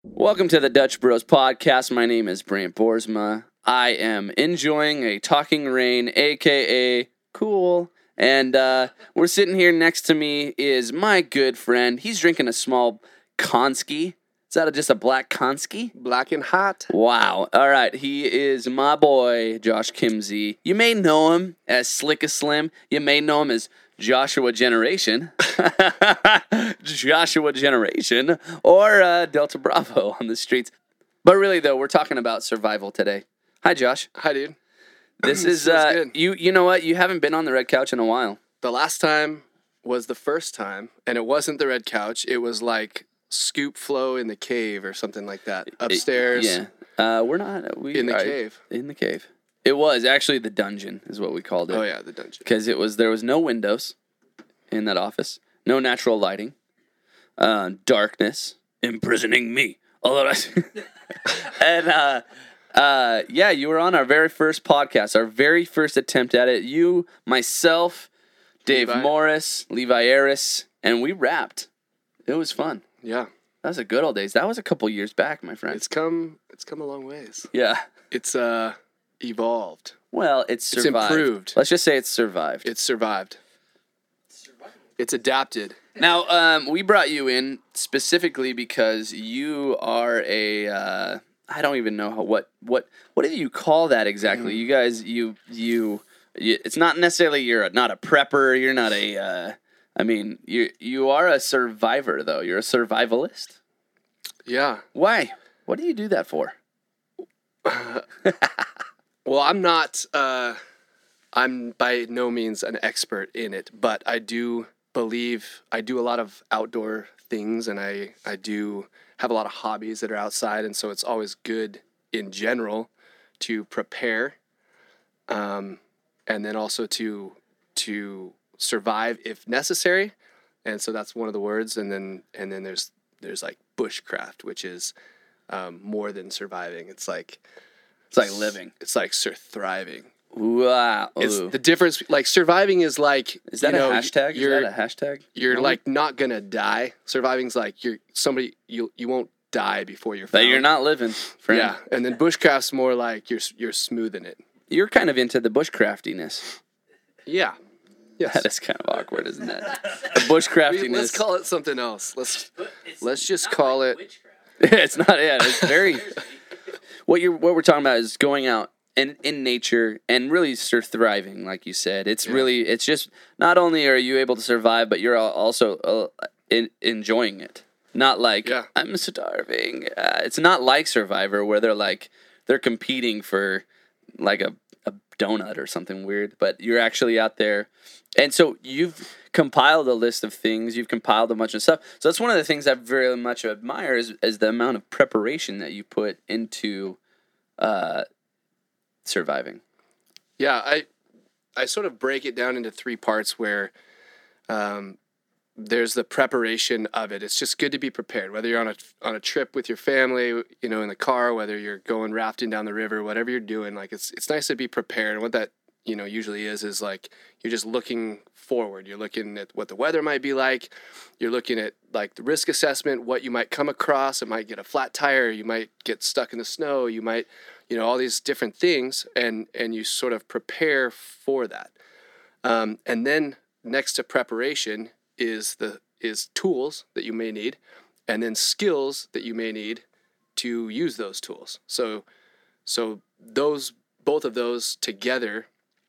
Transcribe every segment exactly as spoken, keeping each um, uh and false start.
Welcome to the Dutch Bros Podcast. My name is Brant Boersma. I am enjoying a talking rain, aka cool. And uh, we're sitting here next to me is my good friend. He's drinking a small Konski. Is that a, just a black Konski? Black and hot. Wow. All right. He is my boy, Josh Kimsey. You may know him as Slick as Slim. You may know him as Joshua Generation. Joshua Generation. Or uh, Delta Bravo on the streets. But really, though, we're talking about survival today. Hi, Josh. Hi, dude. This is, Feels uh, good. you You know what? You haven't been on the red couch in a while. The last time was the first time, and it wasn't the red couch. It was like Scoop Flow in the cave or something like that. Upstairs. Yeah. Uh, we're not. We, In the are- cave. In the cave. It was actually the dungeon is what we called it. Oh, yeah, the dungeon. Because it was there was no windows in that office, no natural lighting, uh, darkness imprisoning me. Although, I, and uh, uh, yeah, you were on our very first podcast, our very first attempt at it. You, myself, Dave Levi. Morris, Levi Aris, and we rapped. It was fun. Yeah. That was the good old days. That was a couple years back, my friend. It's come It's come a long ways. yeah. It's uh evolved. Well, it's It's survived. improved. Let's just say it's survived. It's survived. It's adapted. Now, um, we brought you in specifically because you are a, uh, I don't even know how, what, what, what do you call that exactly? You guys, you, you, you, it's not necessarily, you're a, not a prepper, you're not a, uh, I mean, you, you are a survivor though. You're a survivalist. Yeah. Why? What do you do that for? Well, I'm not, uh, I'm by no means an expert in it, but I do believe I do a lot of outdoor things, and I, I do have a lot of hobbies that are outside, and so it's always good in general to prepare, um, and then also to to survive if necessary, and so that's one of the words, and then and then there's there's like bushcraft, which is um, more than surviving. It's like It's like living. It's like sur- thriving. Wow. It's Ooh. the difference. Like surviving is like Is that you know, a hashtag? Is You're that a hashtag? you're No? like not gonna die. Surviving's like you're somebody you you won't die before you're That found. you're not living, friend. Yeah, and then bushcraft's more like you're you're smoothing it. You're kind of into the bushcraftiness. Yeah. Yes. That is kind of awkward, isn't it? The bushcraftiness. Let's call it something else. Let's let's just call it. it's not. Yeah, it's very. what you're what we're talking about is going out in in nature and really sur- thriving, like you said. It's Yeah. really. It's just not only are you able to survive, but you're al- also uh, in, enjoying it. Not like Yeah. I'm starving. Uh, it's not like Survivor where they're like they're competing for like a, a donut or something weird, but you're actually out there. And so you've compiled a list of things. You've compiled a bunch of stuff. So that's one of the things I very much admire is, is the amount of preparation that you put into uh, surviving. Yeah, I I sort of break it down into three parts where um, there's the preparation of it. It's just good to be prepared, whether you're on a on a trip with your family, you know, in the car, whether you're going rafting down the river, whatever you're doing. Like it's it's nice to be prepared. And what that you know usually is is like you're just looking forward. You're looking at what the weather might be like. You're looking at like the risk assessment, what you might come across. It might get a flat tire. You might get stuck in the snow. You might, you know, all these different things, and and you sort of prepare for that. Um, and then next to preparation is the is tools that you may need, and then skills that you may need to use those tools. So so those both of those together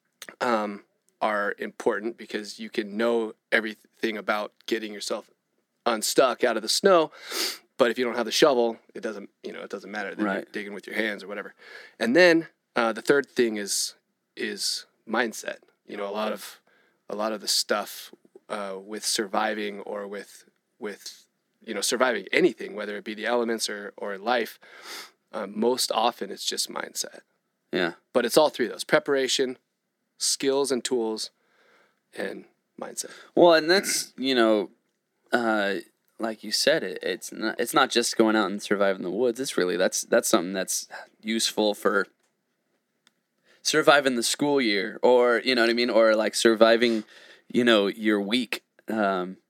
um, are important because you can know everything about getting yourself unstuck out of the snow, but if you don't have the shovel, it doesn't you know it doesn't matter. Then Right. you're digging with your hands or whatever. And then uh, the third thing is is mindset. You know, a lot of a lot of the stuff uh, with surviving or with with you know surviving anything, whether it be the elements or or life. Um, most often, it's just mindset. Yeah. But it's all three of those: preparation, skills and tools, and mindset. Well, and that's, you know, uh, like you said, it, it's not it's not just going out and surviving the woods. It's really that's that's something that's useful for surviving the school year, or you know what I mean, or like surviving, you know, your week, um,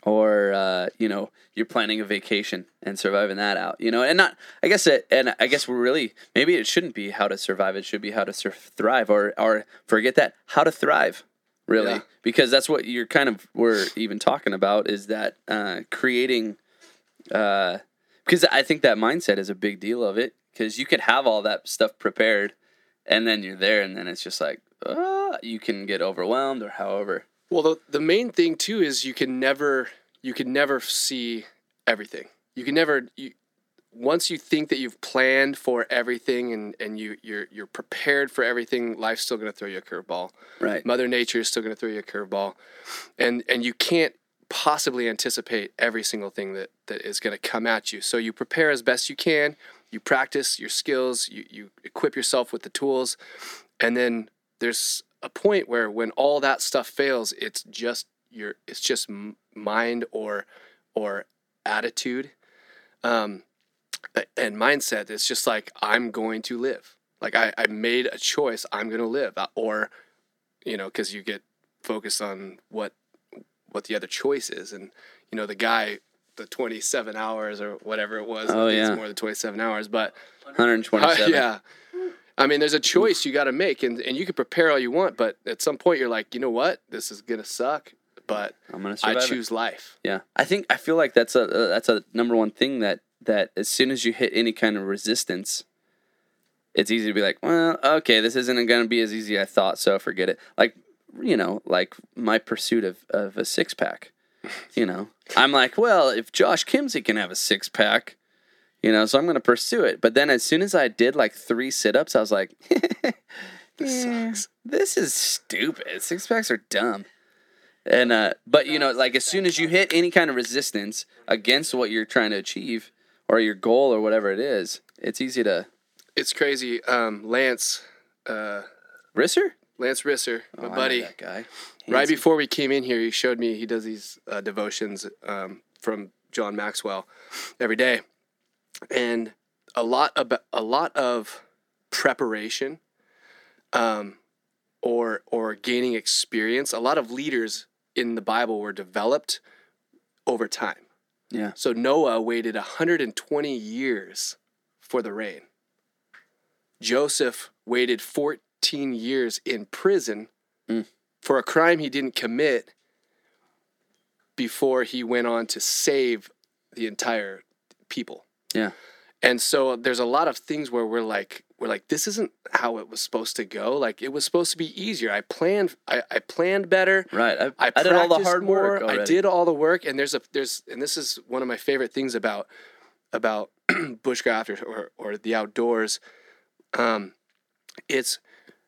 or uh, you know, you're planning a vacation and surviving that out, you know, and not, I guess it, and I guess we're really, maybe it shouldn't be how to survive. It should be how to sur- thrive, or, or forget that, how to thrive, really, Yeah. because that's what you're kind of, we're even talking about, is that uh, creating, uh, because I think that mindset is a big deal of it, because you could have all that stuff prepared and then you're there and then it's just like, uh, you can get overwhelmed or however. Well, the the main thing too is you can never you can never see everything. You can never you, once you think that you've planned for everything and, and you you're you're prepared for everything, life's still going to throw you a curveball. Right. Mother Nature is still going to throw you a curveball, and and you can't possibly anticipate every single thing that, that is going to come at you. So you prepare as best you can. You practice your skills. You you equip yourself with the tools, and then there's a point where when all that stuff fails, it's just your it's just mind or or attitude um and mindset. It's just like, I'm going to live, like I, I made a choice, I'm going to live. Or you know, because you get focused on what what the other choice is, and you know, the guy, the twenty-seven hours or whatever it was, oh I think yeah it's more than twenty-seven hours, but one hundred twenty-seven. uh, yeah I mean, there's a choice you got to make, and, and you can prepare all you want, but at some point you're like, you know what, this is gonna suck, but I'm gonna I survive choose it. life. Yeah, I think I feel like that's a uh, that's a number one thing, that that as soon as you hit any kind of resistance, it's easy to be like, well, okay, this isn't gonna be as easy as I thought, so forget it. Like, you know, like my pursuit of, of a six pack. You know, I'm like, well, if Josh Kimsey can have a six pack, you know, so I'm going to pursue it. But then as soon as I did like three sit-ups, I was like, This yeah, sucks. this is stupid. Six packs are dumb. And, uh, but you know, like as soon as you hit any kind of resistance against what you're trying to achieve or your goal or whatever it is, it's easy to. It's crazy. Um, Lance, uh, Risser? Lance Risser, my Oh, I know buddy, that guy. right Handsome. before we came in here, he showed me, he does these uh, devotions um, from John Maxwell every day. And a lot about a lot of preparation, um, or or gaining experience. A lot of leaders in the Bible were developed over time. Yeah. So Noah waited one hundred twenty years for the rain. Joseph waited fourteen years in prison Mm. for a crime he didn't commit before he went on to save the entire people. Yeah. And so there's a lot of things where we're like, we're like, this isn't how it was supposed to go. Like, it was supposed to be easier. I planned, I, I planned better. Right. I, I, I did all the practiced hard more. work already. I did all the work. And there's a, there's, and this is one of my favorite things about, about bushcraft or, or, or the outdoors. Um, it's,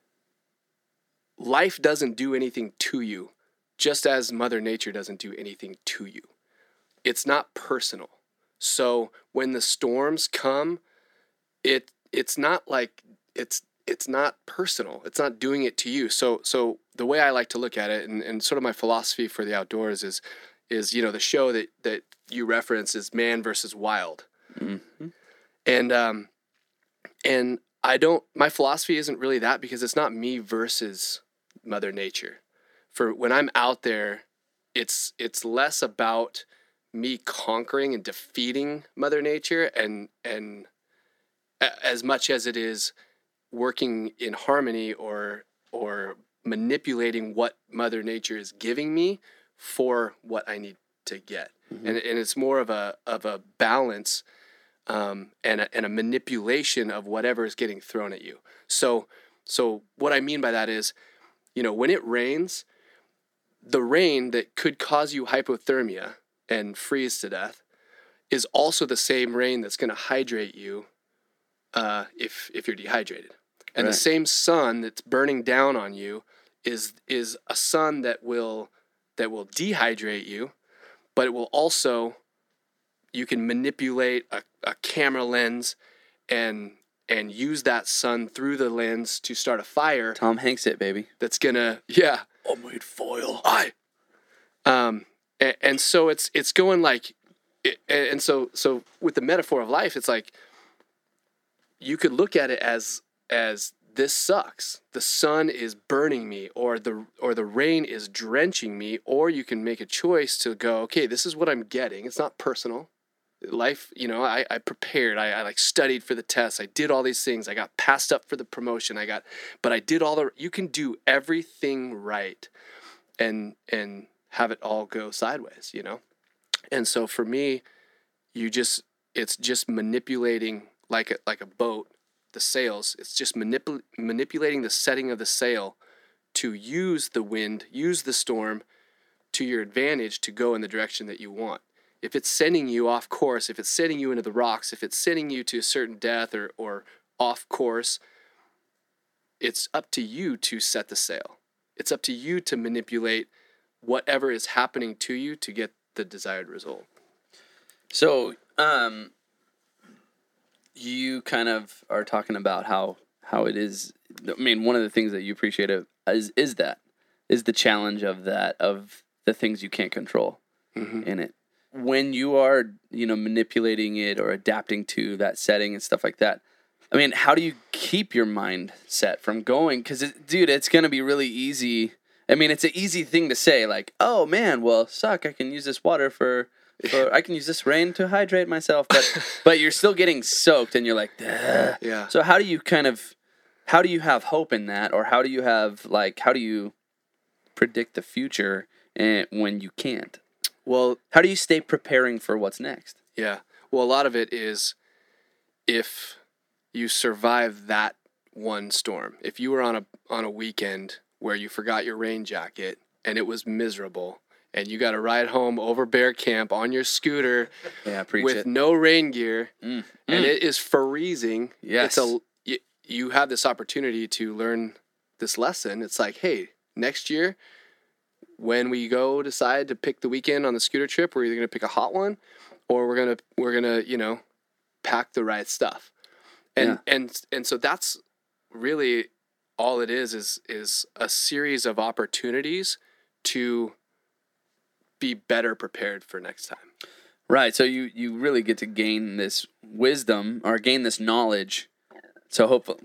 life doesn't do anything to you, just as Mother Nature doesn't do anything to you. It's not personal. So when the storms come, it it's not like it's it's not personal. It's not doing it to you. So so the way I like to look at it, and, and sort of my philosophy for the outdoors is is you know, the show that that you reference is Man versus Wild. Mm-hmm. And um and I don't my philosophy isn't really that, because it's not me versus Mother Nature. For when I'm out there, it's it's less about me conquering and defeating Mother Nature, and and a- as much as it is working in harmony or or manipulating what Mother Nature is giving me for what I need to get. Mm-hmm. And and it's more of a of a balance um, and a, and a manipulation of whatever is getting thrown at you. So so what I mean by that is, you know, when it rains, the rain that could cause you hypothermia and freeze to death is also the same rain that's going to hydrate you uh, if if you're dehydrated. And Right. the same sun that's burning down on you is is a sun that will that will dehydrate you, but it will also, you can manipulate a, a camera lens and and use that sun through the lens to start a fire Tom Hanks it, baby. that's gonna yeah I made foil. I um and, and so it's it's going like it, and so so with the metaphor of life, it's like you could look at it as as this sucks. The sun is burning me, or the or the rain is drenching me, or you can make a choice to go, okay, this is what I'm getting. It's not personal. Life, you know, I, I prepared. I, I like studied for the test. I did all these things. I got passed up for the promotion. I got, but I did all the. You can do everything right, and and have it all go sideways. You know, and so for me, you just it's just manipulating like a like a boat. The sails, it's just manipul- manipulating the setting of the sail to use the wind, use the storm to your advantage to go in the direction that you want. If it's sending you off course, if it's sending you into the rocks, if it's sending you to a certain death or, or off course, it's up to you to set the sail. It's up to you to manipulate whatever is happening to you to get the desired result. So, um, you kind of are talking about how, how it is. I mean, one of the things that you appreciate is is that is the challenge of that of the things you can't control mm-hmm. in it. When you are, you know, manipulating it or adapting to that setting and stuff like that. I mean, how do you keep your mind set from going? Because, it, dude, it's gonna be really easy. I mean, it's an easy thing to say, like, oh man, well, suck. I can use this water for. Or I can use this rain to hydrate myself, but but you're still getting soaked, and you're like, ugh. Yeah. So how do you kind of, how do you have hope in that, or how do you have like, how do you predict the future and when you can't? Well, how do you stay preparing for what's next? Yeah. Well, a lot of it is if you survive that one storm. If you were on a on a weekend where you forgot your rain jacket and it was miserable. And you got to ride home over bear camp on your scooter yeah, preach with it. no rain gear, mm. and mm. it is freezing. Yes. It's a, you, you have this opportunity to learn this lesson. It's like, hey, next year, when we go decide to pick the weekend on the scooter trip, we're either going to pick a hot one, or we're gonna we're gonna you know, pack the right stuff, and yeah. and and so that's really all it is is is a series of opportunities to be better prepared for next time. Right. So you, you really get to gain this wisdom or gain this knowledge. So hopefully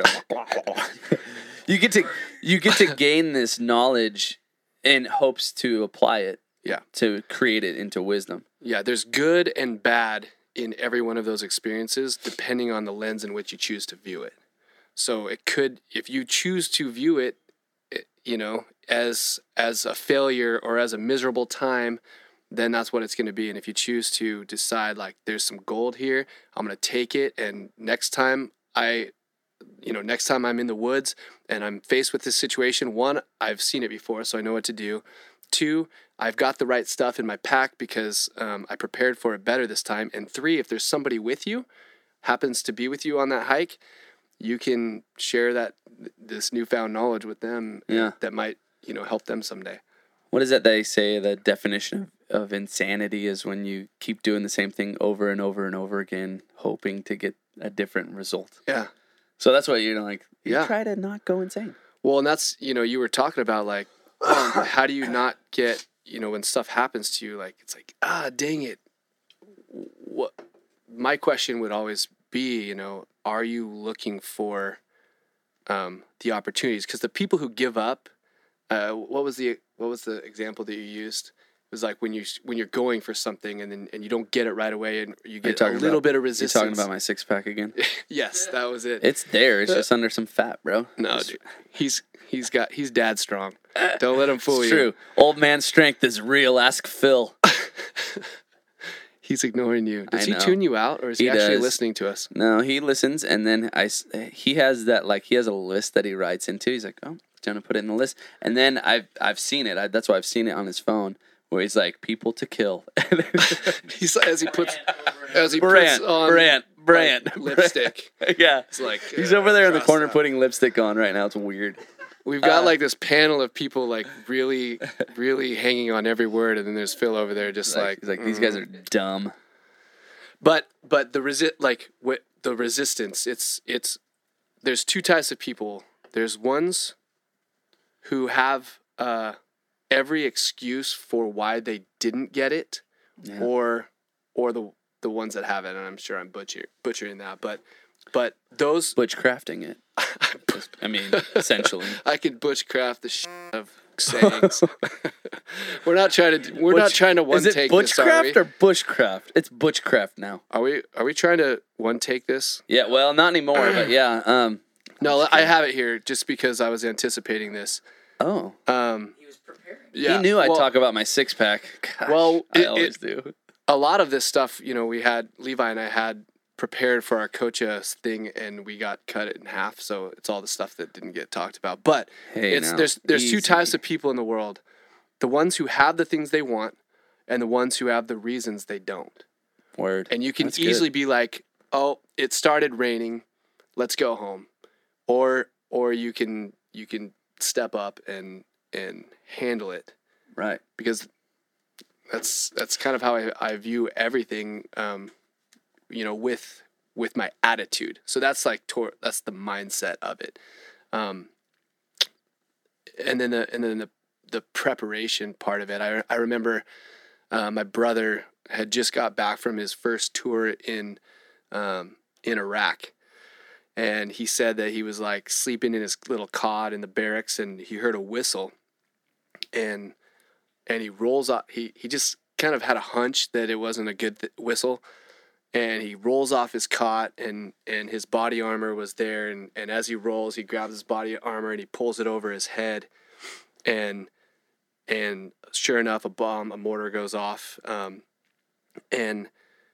you get to you get to gain this knowledge in hopes to apply it. Yeah. To create it into wisdom. Yeah, there's good and bad in every one of those experiences depending on the lens in which you choose to view it. So it could, if you choose to view it, it you know, as as a failure or as a miserable time, then that's what it's going to be. And if you choose to decide like there's some gold here, I'm going to take it, and next time I you know next time I'm in the woods and I'm faced with this situation, one, I've seen it before so I know what to do. Two, I've got the right stuff in my pack because um, I prepared for it better this time. And three, if there's somebody with you, happens to be with you on that hike, you can share that this newfound knowledge with them. Yeah. That might you know, help them someday. What is that they say the definition of, of insanity is when you keep doing the same thing over and over and over again, hoping to get a different result. Yeah. So that's what you're like, you yeah. try to not go insane. Well, and that's, you know, you were talking about like, um, how do you not get, you know, when stuff happens to you, like, it's like, ah, dang it. What? My question would always be, you know, are you looking for um, the opportunities? Because the people who give up, Uh, what was the what was the example that you used? It was like when you when you're going for something and then and you don't get it right away and you get a little about, bit of resistance. You're talking about my six pack again? Yes, that was it. It's there. It's just under some fat, bro. No, dude. He's he's got he's dad strong. Don't let him fool it's you. True. Old man strength is real. Ask Phil. He's ignoring you. Does I he know. tune you out, or is he, he actually does. listening to us? No, he listens, and then I he has that like he has a list that he writes into. He's like, oh. Gonna put it in the list, and then I've I've seen it. I, that's why I've seen it on his phone, where he's like, "People to kill." He's as he puts as he Brant, puts on Brant, Brant, like, lipstick. Yeah, it's like he's uh, over there in the corner out. putting lipstick on right now. It's weird. We've got uh, like this panel of people like really, really hanging on every word, and then there's Phil over there just like, like, he's like these guys are dumb. But but the resi- like what the resistance. It's it's there's two types of people. There's ones who have uh, every excuse for why they didn't get it, yeah. or or the the ones that have it. And I'm sure I'm butcher, butchering that, but but those Butchcrafting it. I mean, essentially. I could butchcraft the shit of sayings. we're not trying to. We're Butch, not trying to one is it take this, are butchcraft we? or bushcraft? It's butchcraft now. Are we? Are we trying to one take this? Yeah. Well, not anymore, but yeah. Um. No, I have it here just because I was anticipating this. Oh. Um, He was prepared. yeah. He knew I'd well, talk about my six pack. Gosh, Well, I it- always it- do. a lot of this stuff, you know, we had Levi and I had prepared for our Coachus thing, and we got cut it in half. So it's all the stuff that didn't get talked about. But Hey, it's now, there's there's two easy. types of people in the world: the ones who have the things they want, and the ones who have the reasons they don't. Word. And you can That's good. easily be like, "Oh, it started raining, let's go home," or or you can you can step up and and handle it, Right. because that's that's kind of how I, I view everything, um, you know, with with my attitude. So that's like tor- that's the mindset of it, um, and then the and then the the preparation part of it. I I remember uh, my brother had just got back from his first tour in um, in Iraq. And he said that he was like sleeping in his little cot in the barracks, and he heard a whistle, and and he rolls off. He he just kind of had a hunch that it wasn't a good th- whistle, and he rolls off his cot, and and his body armor was there, and and as he rolls, he grabs his body armor and he pulls it over his head, and and sure enough, a bomb, a mortar goes off, um, and.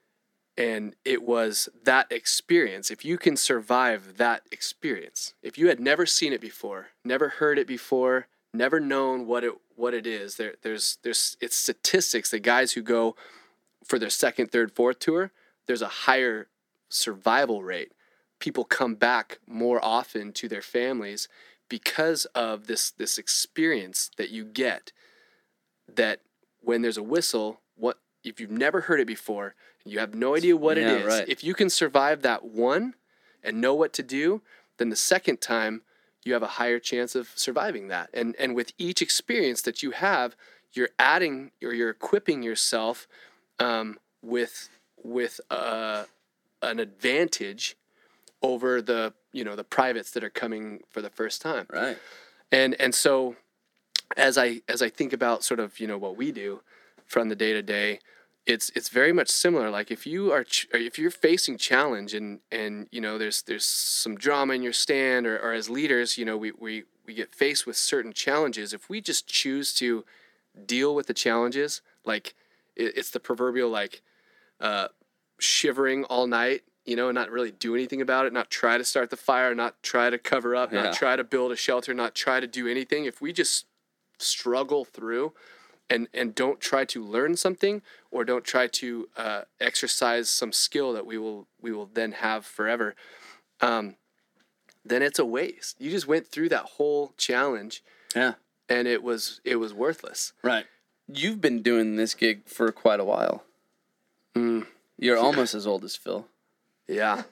And it was that experience. If you can survive that experience, if you had never seen it before, never heard it before, never known what it what it is, there there's there's it's statistics. The guys who go for their second, third, fourth tour, there's a higher survival rate. People come back more often to their families because of this this experience that you get. That when there's a whistle, what if you've never heard it before? You have no idea what Yeah, it is. right. If you can survive that one and know what to do, then the second time you have a higher chance of surviving that. And and with each experience that you have, you're adding or you're equipping yourself um, with with uh, an advantage over the you know the privates that are coming for the first time. Right. And and so as I as I think about sort of you know what we do from the day to day. It's it's very much similar. Like if you are ch- or if you're facing challenge and and you know there's there's some drama in your stand or, or as leaders you know we, we we get faced with certain challenges. If we just choose to deal with the challenges, like it, it's the proverbial like uh, shivering all night, you know, and not really do anything about it, not try to start the fire, not try to cover up, Yeah. not try to build a shelter, not try to do anything. If we just struggle through. And, and don't try to learn something or don't try to uh, exercise some skill that we will we will then have forever, um, then it's a waste. You just went through that whole challenge, Yeah. and it was it was worthless. Right. You've been doing this gig for quite a while. Mm, You're almost as old as Phil. yeah,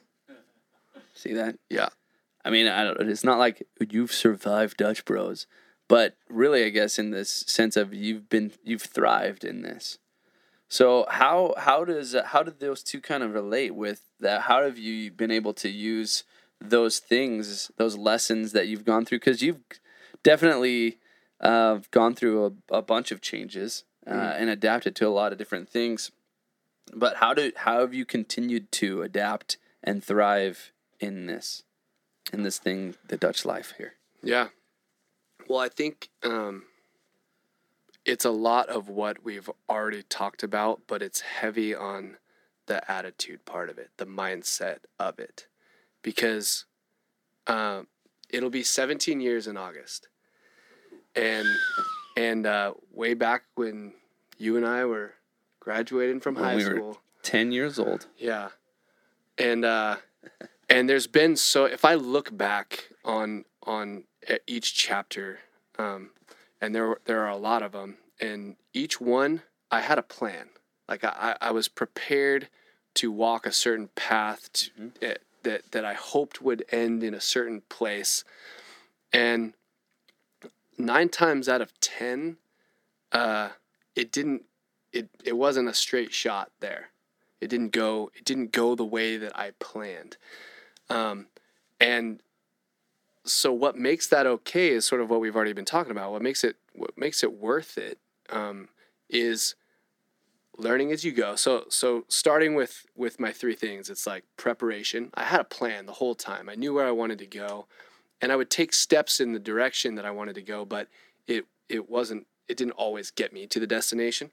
See that? yeah, I mean, I don't. It's not like you've survived Dutch Bros, but really, I guess in this sense of you've been you've thrived in this. So how how does how did those two kind of relate with that? How have you been able to use those things, those lessons that you've gone through? Because you've definitely uh, gone through a, a bunch of changes uh, Mm. and adapted to a lot of different things. But how do how have you continued to adapt and thrive in this in this thing, the Dutch life here? yeah. Well, I think um, it's a lot of what we've already talked about, but it's heavy on the attitude part of it, the mindset of it, because um, it'll be seventeen years in August, and and uh, way back when you and I were graduating from When high we were- school, Ten years old. yeah, and uh, and there's been so if I look back on on e- each chapter, um, and there there are a lot of them, and each one I had a plan. Like I I was prepared to walk a certain path to, Mhm. eh, that that I hoped would end in a certain place, and nine times out of ten, uh, it didn't. It it wasn't a straight shot there. It didn't go. It didn't go the way that I planned. Um, and so what makes that okay is sort of what we've already been talking about. What makes it what makes it worth it um, is learning as you go. So so starting with with my three things, it's like preparation. I had a plan the whole time. I knew where I wanted to go, and I would take steps in the direction that I wanted to go, but it it wasn't it didn't always get me to the destination.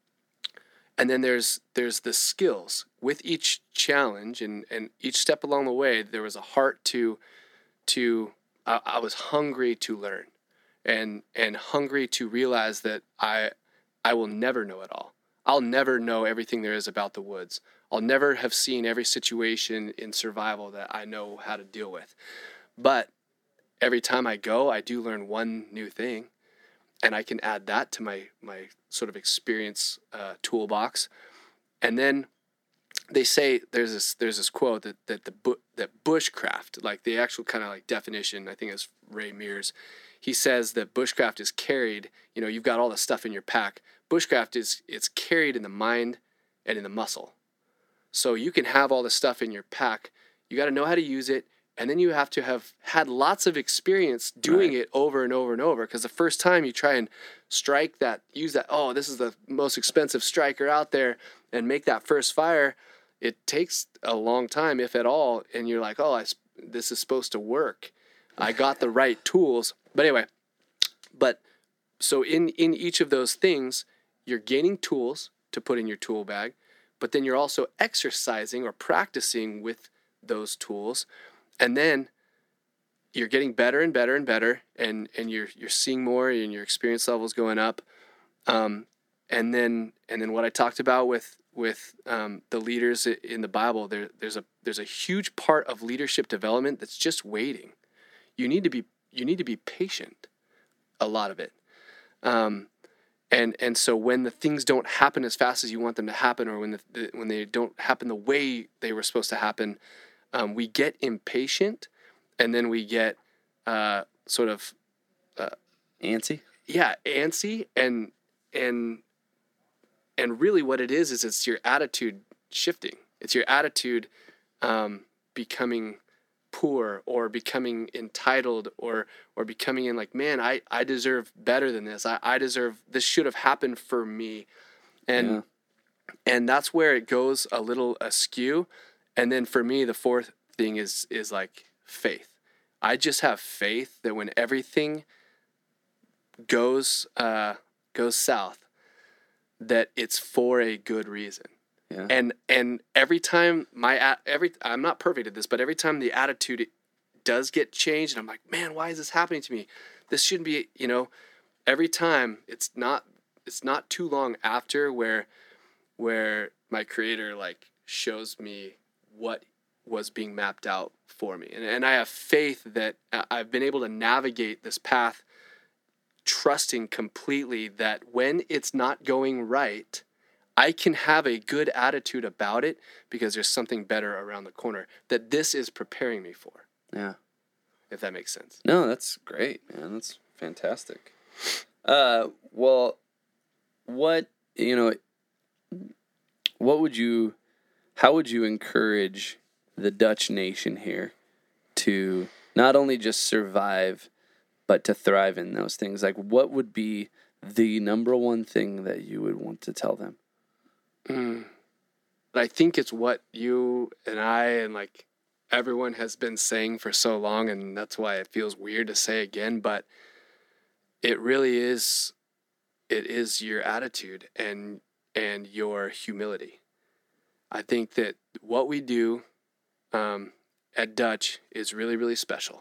And then there's there's the skills. With each challenge and, and each step along the way, there was a heart to to I, I was hungry to learn and and hungry to realize that I I will never know it all. I'll never know everything there is about the woods. I'll never have seen every situation in survival that I know how to deal with. But every time I go, I do learn one new thing, and I can add that to my my sort of experience uh, toolbox. And then they say there's this there's this quote that that the bu- that bushcraft, like the actual kind of like definition, I think it's Ray Mears. He says that bushcraft is carried. You know, you've got all the stuff in your pack. Bushcraft is it's carried in the mind and in the muscle. So you can have all the stuff in your pack. You got to know how to use it. And then you have to have had lots of experience doing right. it over and over and over. Because the first time you try and strike that, use that, oh, this is the most expensive striker out there, and make that first fire, it takes a long time, if at all. And you're like, oh, I, this is supposed to work. I got the right tools. But anyway, but so in, in each of those things, you're gaining tools to put in your tool bag, but then you're also exercising or practicing with those tools. And then you're getting better and better and better, and, and you're you're seeing more, and your experience level's going up. Um, and then and then what I talked about with with um, the leaders in the Bible, there there's a there's a huge part of leadership development that's just waiting. You need to be you need to be patient. A lot of it, um, and and so when the things don't happen as fast as you want them to happen, or when the, the when they don't happen the way they were supposed to happen. Um, we get impatient, and then we get uh, sort of uh, antsy. Yeah, antsy, and and and really, what it is is it's your attitude shifting. It's your attitude um, becoming poor, or becoming entitled, or or becoming in like, man, I, I deserve better than this. I, I deserve this. Should have happened for me, and yeah. and that's where it goes a little askew. And then for me, the fourth thing is is like faith. I just have faith that when everything goes uh, goes south, that it's for a good reason. Yeah. And and every time my every I'm not perfect at this, but every time the attitude does get changed, and I'm like, man, why is this happening to me? This shouldn't be. You know, every time it's not it's not too long after where where my Creator like shows me what was being mapped out for me. And, and I have faith that I've been able to navigate this path, trusting completely that when it's not going right, I can have a good attitude about it because there's something better around the corner that this is preparing me for. Yeah. If that makes sense. No, that's great, man. That's fantastic. Uh, well, what, you know, what would you... How would you encourage the Dutch nation here to not only just survive, but to thrive in those things? Like, what would be the number one thing that you would want to tell them? Mm. I think it's what you and I and like everyone has been saying for so long, and that's why it feels weird to say again, but it really is, it is your attitude and and your humility. I think that what we do um, at Dutch is really, really special.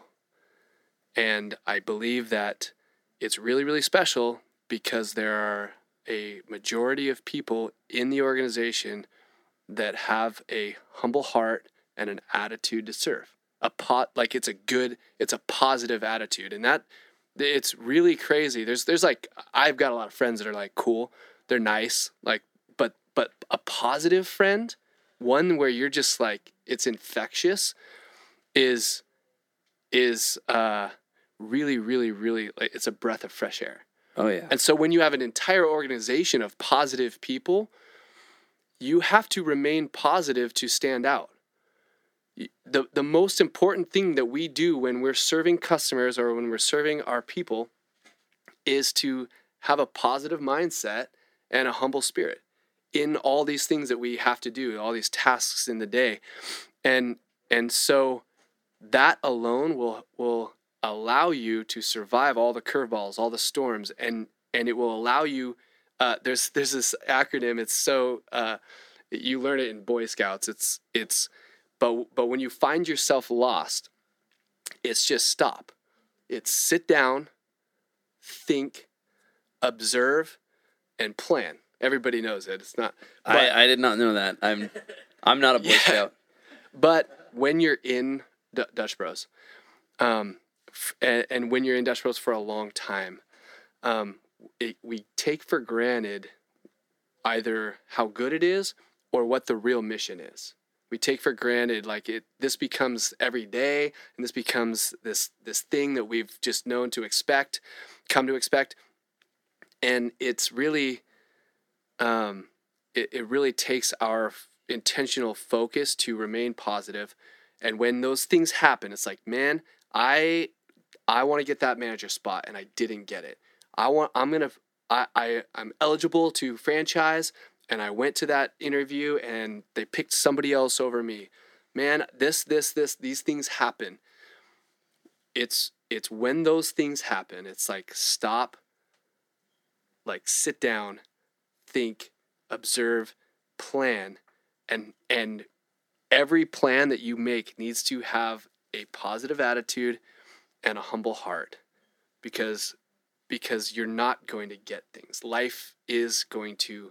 And I believe that it's really, really special because there are a majority of people in the organization that have a humble heart and an attitude to serve. A pot like it's a good, it's a positive attitude. And that it's really crazy. There's there's like I've got a lot of friends that are like cool. They're nice, like but but a positive friend, one where you're just like it's infectious, is is uh really, really, really like it's a breath of fresh air. Oh yeah. And so when you have an entire organization of positive people, you have to remain positive to stand out. the the most important thing that we do when we're serving customers or when we're serving our people is to have a positive mindset and a humble spirit in all these things that we have to do, all these tasks in the day. And and so that alone will will allow you to survive all the curveballs, all the storms, and and it will allow you uh, there's there's this acronym, it's so uh, you learn it in Boy Scouts. It's it's but but when you find yourself lost, it's just stop. It's sit down, think, observe, and plan. Everybody knows it. It's not. But, I, I did not know that. I'm I'm not a Boy Yeah. Scout. But when you're in D- Dutch Bros, um, f- and, and when you're in Dutch Bros for a long time, um, it, we take for granted either how good it is or what the real mission is. We take for granted like it. This becomes every day, and this becomes this this thing that we've just known to expect, come to expect, and it's really, um, it, it really takes our intentional focus to remain positive. And when those things happen, it's like, man, I I want to get that manager spot and I didn't get it. I want I'm gonna I, I I'm eligible to franchise and I went to that interview and they picked somebody else over me. Man, this, this, this, these things happen. It's it's when those things happen, it's like stop, like sit down, think, observe, plan. And and every plan that you make needs to have a positive attitude and a humble heart, because because you're not going to get things. Life is going to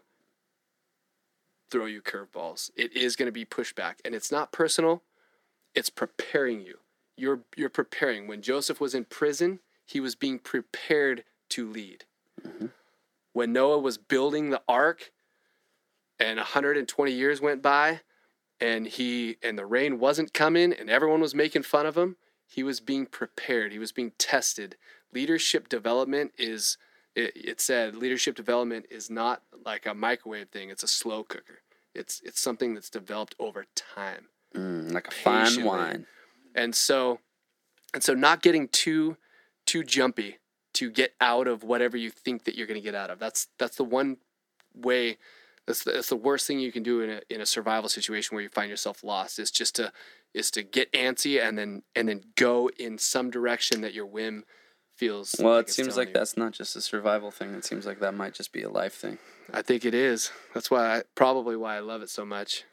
throw you curveballs. It is going to be pushback, and it's not personal. It's preparing you. You're you're preparing. When Joseph was in prison, he was being prepared to lead. Mm-hmm. When Noah was building the ark, and one hundred twenty years went by, and he and the rain wasn't coming, and everyone was making fun of him, he was being prepared. He was being tested. Leadership development is, it, it said, leadership development is not like a microwave thing. It's a slow cooker. It's it's something that's developed over time. Mm, like a fine Patiently. wine. And so, and so not getting too too jumpy to get out of whatever you think that you're going to get out of. That's that's the one way. That's the, that's the worst thing you can do in a in a survival situation where you find yourself lost. Is just to is to get antsy and then and then go in some direction that your whim feels. Well, like it it's seems telling like you. that's not just a survival thing. It seems like that might just be a life thing. I think it is. That's why I, probably why I love it so much.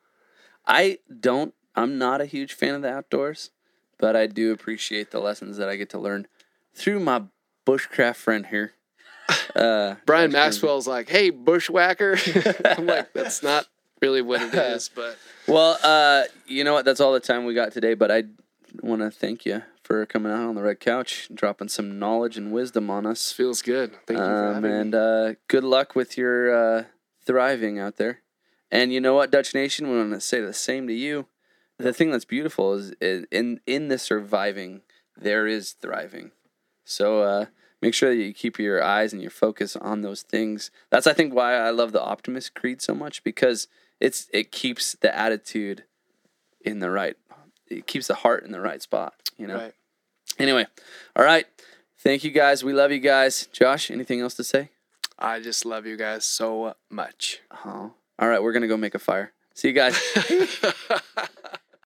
I don't, I'm not a huge fan of the outdoors, but I do appreciate the lessons that I get to learn through my bushcraft friend here. Uh, Brian Josh Maxwell's like, "Hey, bushwhacker." I'm like, that's not really what it is, but Well, uh, you know what? That's all the time we got today, but I want to thank you for coming out on the Red Couch, dropping some knowledge and wisdom on this us. feels good. Thank you for Um, having and me. uh, good luck with your uh, thriving out there. And you know what, Dutch Nation, we want to say the same to you. The thing that's beautiful is is in in the surviving, there is thriving. So uh, make sure that you keep your eyes and your focus on those things. That's, I think, why I love the Optimist Creed so much, because it's it keeps the attitude in the right, it keeps the heart in the right spot. You know. Right. Anyway, all right. Thank you guys. We love you guys. Josh, anything else to say? I just love you guys so much. Oh. All right, we're gonna go make a fire. See you guys.